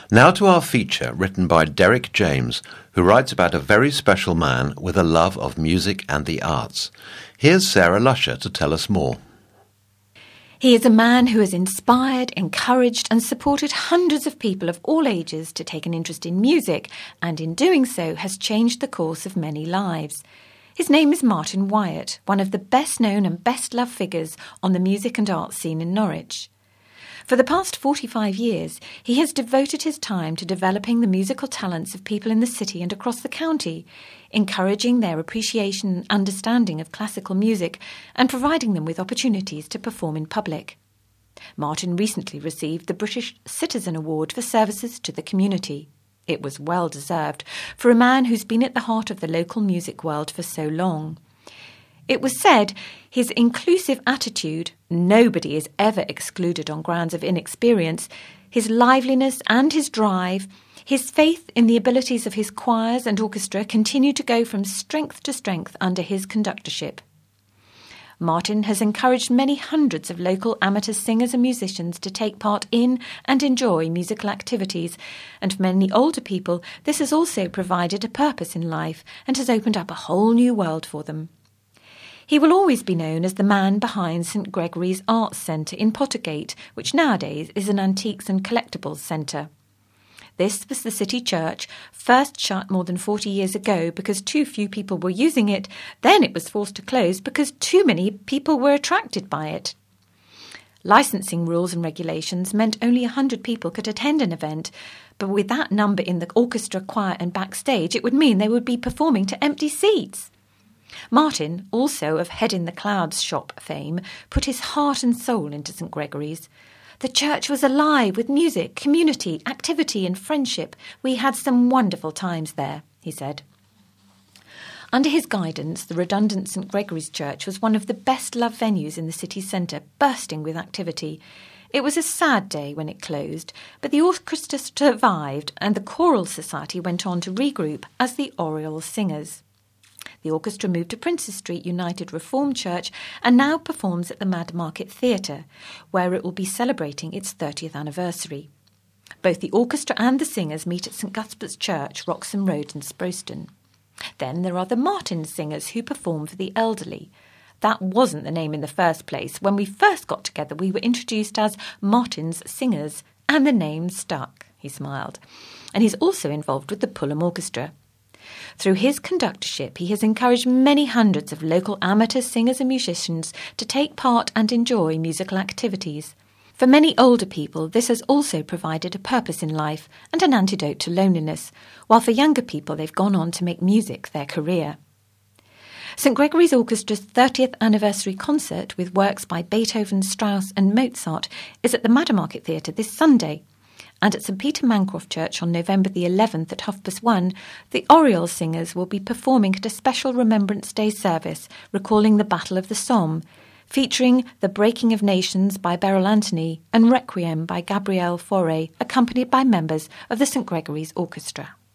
Now to our feature, written by Derek James, who writes about a very special man with a love of music and the arts. Here's Sarah Lusher to tell us more. He is a man who has inspired, encouraged and supported hundreds of people of all ages to take an interest in music, and in doing so has changed the course of many lives. His name is Martin Wyatt, one of the best-known and best-loved figures on the music and arts scene in Norwich. For the past 45 years, he has devoted his time to developing the musical talents of people in the city and across the county, encouraging their appreciation and understanding of classical music and providing them with opportunities to perform in public. Martin recently received the British Citizen Award for services to the community. It was well deserved for a man who's been at the heart of the local music world for so long. It was said his inclusive attitude, nobody is ever excluded on grounds of inexperience, his liveliness and his drive, his faith in the abilities of his choirs and orchestra continued to go from strength to strength under his conductorship. Martin has encouraged many hundreds of local amateur singers and musicians to take part in and enjoy musical activities, and for many older people this has also provided a purpose in life and has opened up a whole new world for them. He will always be known as the man behind St Gregory's Arts Centre in Pottergate, which nowadays is an antiques and collectibles centre. This was the city church, first shut more than 40 years ago because too few people were using it, then it was forced to close because too many people were attracted by it. Licensing rules and regulations meant only 100 people could attend an event, but with that number in the orchestra, choir and backstage, it would mean they would be performing to empty seats. Martin, also of Head in the Clouds shop fame, put his heart and soul into St Gregory's. The church was alive with music, community, activity and friendship. We had some wonderful times there, he said. Under his guidance, the redundant St Gregory's Church was one of the best-loved venues in the city centre, bursting with activity. It was a sad day when it closed, but the orchestra survived and the choral society went on to regroup as the Oriel Singers. The orchestra moved to Princes Street United Reformed Church and now performs at the Mad Market Theatre, where it will be celebrating its 30th anniversary. Both the orchestra and the singers meet at St Cuthbert's Church, Wroxham Road in Sproston. Then there are the Martin Singers who perform for the elderly. That wasn't the name in the first place. When we first got together, we were introduced as Martin's Singers, and the name stuck, he smiled. And he's also involved with the Pulham Orchestra. Through his conductorship, he has encouraged many hundreds of local amateur singers and musicians to take part and enjoy musical activities. For many older people, this has also provided a purpose in life and an antidote to loneliness, while for younger people they've gone on to make music their career. St Gregory's Orchestra's 30th anniversary concert with works by Beethoven, Strauss and Mozart is at the Madder Market Theatre this Sunday. And at St Peter Mancroft Church on November the 11th at 1:30, the Oriel Singers will be performing at a special Remembrance Day service recalling the Battle of the Somme, featuring The Breaking of Nations by Beryl Anthony and Requiem by Gabrielle Fauré, accompanied by members of the St Gregory's Orchestra.